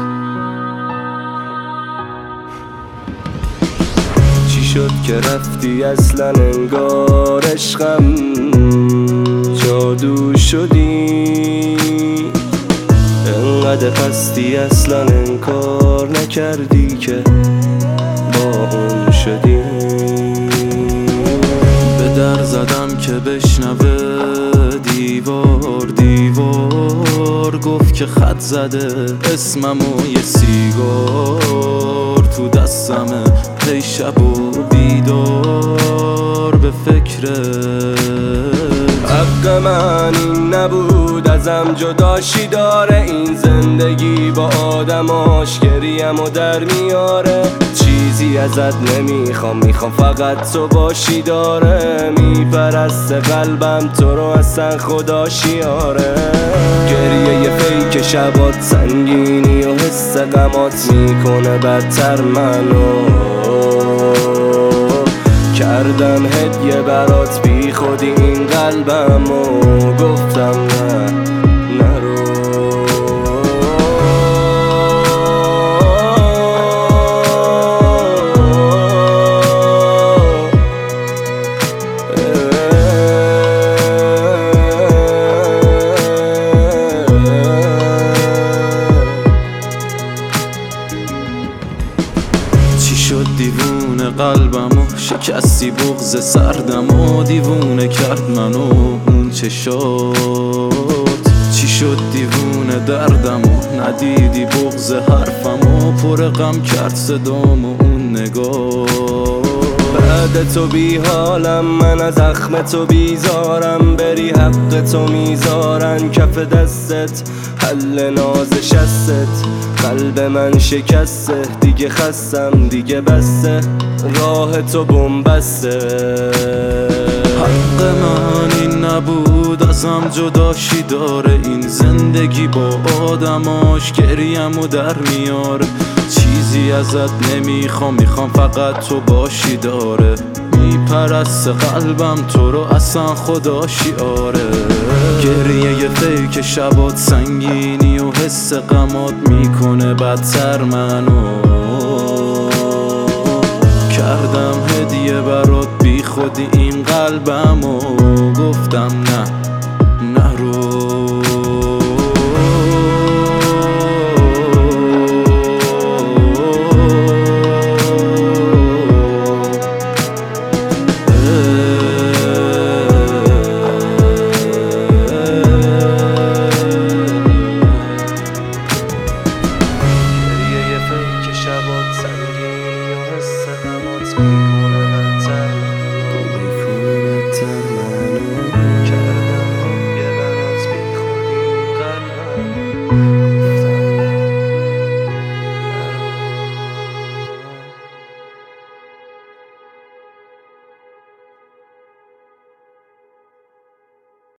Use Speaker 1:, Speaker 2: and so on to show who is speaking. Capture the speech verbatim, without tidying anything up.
Speaker 1: چی شد که رفتی اصلا انگار عشقم جادو شدی، انقدر پستی اصلا انکار نکردی که با اون شدی. به در زدم که بشنوه دیوار دیوار، گفت که خط زده اسمم و یه سیگار تو دستمه، پی شب و بیدار به فکرت. حق من این نبود ازم جداشی داره، این زندگی با آدماش گریم و در میاره. چیزی ازت نمیخوام، میخوام فقط تو باشی داره، میپرسته قلبم تو رو اصلا خداشی آره. گریه یه فیک شبات سنگینی و حس غمات میکنه بدتر منو، کردم هدیه برات بی خودی این قلبم و گفتم نه نرو. چی شد دیوونه قلبمو شکستی، بغض سردم و دیوونه کرد منو اون چشات. چی شد دیوونه دردمو ندیدی، بغض حرفمو پر غم کرد صدام و اون نگاه. بعد تو بی حالم، من از زخم تو بیزارم، بری حق تو میذارن کف دستت، حل ناز شستت. قلب من شکسته دیگه، خستم دیگه بسته، راه تو بنبسته. حق من این نبود ازم جداشی داره، این زندگی با آدماش گریم و در میاره. چیزی ازت نمیخوام، میخوام فقط تو باشی داره، میپرست قلبم تو رو اصلا خداشی آره. گریه یه فیک شبات سنگینی و حس غمات میکنه بدتر منو، کردم هدیه برات بی خودی این قلبم و گفتم نه